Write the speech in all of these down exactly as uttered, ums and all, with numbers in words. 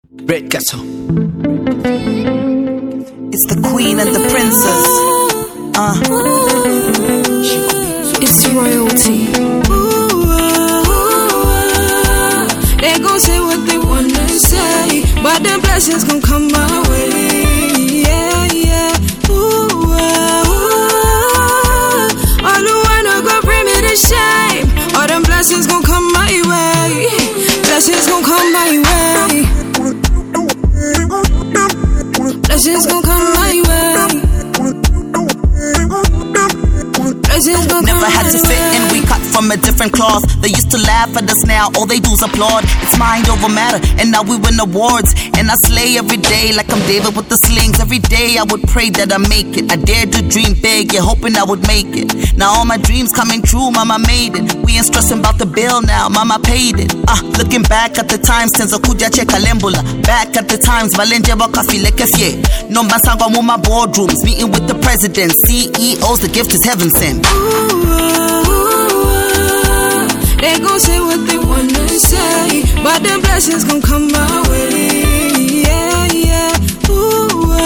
Red Castle. It's the queen and the princess. Uh. It's royalty. They gon' say what they wanna say, but the blessings gon' come my way. Yeah, yeah. Ooh, ooh, all the wanna go bring me to shame. All them blessings gon' come my way. Blessings gon' come my way. Blessings gon' come my way. Blessings gon' come my way. Never had to fit in, we cut from a different cloth. They used to laugh at us, now all they do is applaud. It's mind over matter, and now we win awards. And I slay every day like I'm David with the slings. Every day I would pray that I make it. I dared to dream big, yeah, hoping I would make it. Now all my dreams coming true, mama made it. We ain't stressing about the bill now, mama paid it. Ah, uh, looking back at the times, tenzo kuja cheka lembula. Back at the times, valenje wakafile kefye. No masangwa mu my boardrooms, meeting with the president, C E Os, the gift is heaven sent. They gon' say what they wanna say, but the blessings gon' come my way. Yeah, yeah. Ooh, ooh,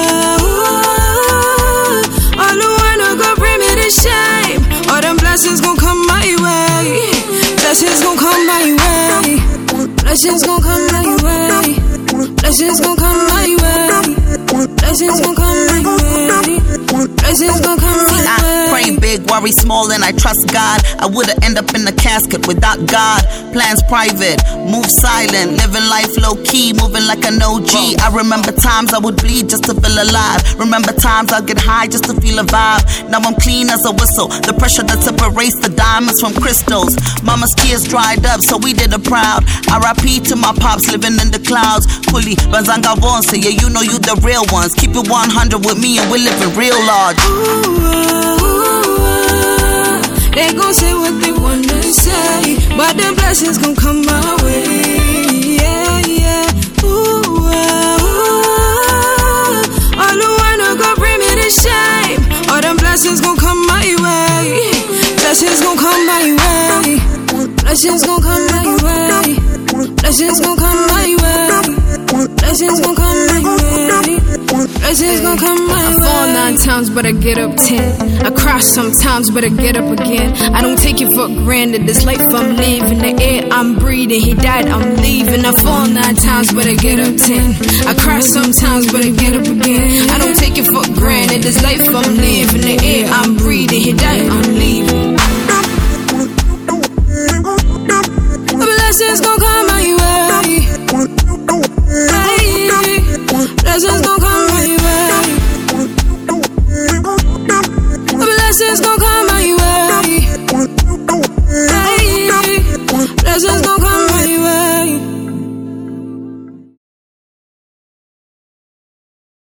all the wanna go bring me to shame. All them blessings gon' come my way. Blessings gon' come my way. Blessings gon' come my way. Blessings gon' come my way. Blessings gon' come my way. Blessings gon' come my way. I pray big, worry small, and I trust God. I would've end up in a casket without God. Plans private, move silent, living life low key, moving like an O G. I remember times I would bleed just to feel alive. Remember times I'd get high just to feel a vibe. Now I'm clean as a whistle. The pressure that separates the diamonds from crystals. Mama's tears dried up, so we did her proud. R I P to my pops living in the clouds. Kuli Banzanga Vonse, yeah, you know you the real ones. Keep it one hundred with me and we're living real large. Ooh, they gon' say what they wanna say, but the blessings gon' come my way. Yeah, yeah. Ooh, all the wanna go bring me to shame. All them blessings gon' come my way. Blessings gon' come my way. Blessings gon' come my way. Blessings gon' come my way. Blessings gon' come my way. Blessings gon' come my way. I fall nine times, but I get up ten. I cry sometimes, but I get up again. I don't take it for granted. This life I'm living, the air I'm breathing. He died, I'm leaving. I fall nine times, but I get up ten. I cry sometimes, but I get up again. I don't take it for granted. This life I'm living, the air I'm breathing. He died, I'm leaving. Blessings gon' come.